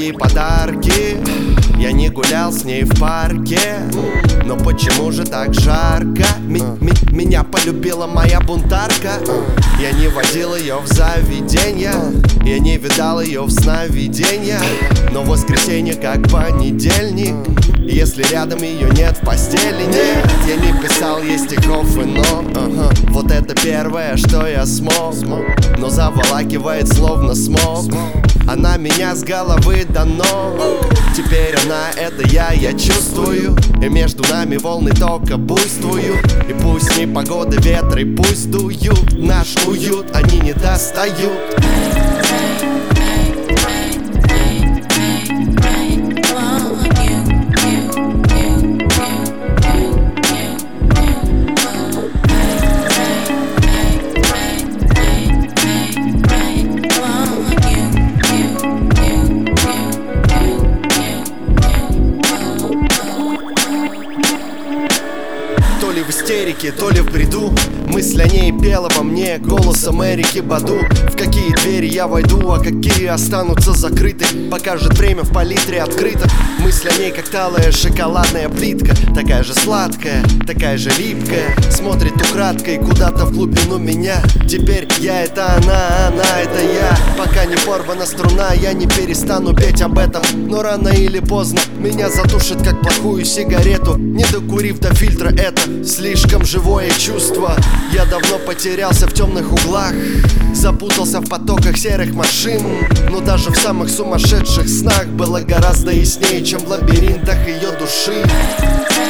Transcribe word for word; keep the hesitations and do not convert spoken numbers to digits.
ей подарки. Я не гулял с ней в парке. Но почему же так жарко? Ми ми меня полюбила моя бунтарка. Я не водил ее в заведенье, я не видал ее в сновидениях. Но воскресенье как понедельник, если рядом ее нет в постели. Нет, я не писал ей стихов и но ага. Вот это первое, что я смог. Но заволакивает словно смог. Она меня с головы до ног. Теперь она это я, я чувствую. И между нами волны тока буйствуют. И пусть непогода, ветры пусть дуют, наш уют они не достают. То ли в истерике, то ли в бреду, мысль о ней пела во мне голосом Эрики Баду. В какие двери я войду, а какие останутся закрыты, покажет время в палитре открыто. Мысль о ней как талая шоколадная плитка, такая же сладкая, такая же липкая. Смотрит украдкой куда-то в глубину меня. Теперь я это она, она это я. Пока не порвана струна, я не перестану петь об этом. Но рано или поздно меня затушит как плохую сигарету. Не докурив до фильтра, это слишком живое чувство. Я давно потерялся в темных углах, запутался в потоках серых машин. Но даже в самых сумасшедших снах было гораздо яснее, чем в лабиринтах ее души.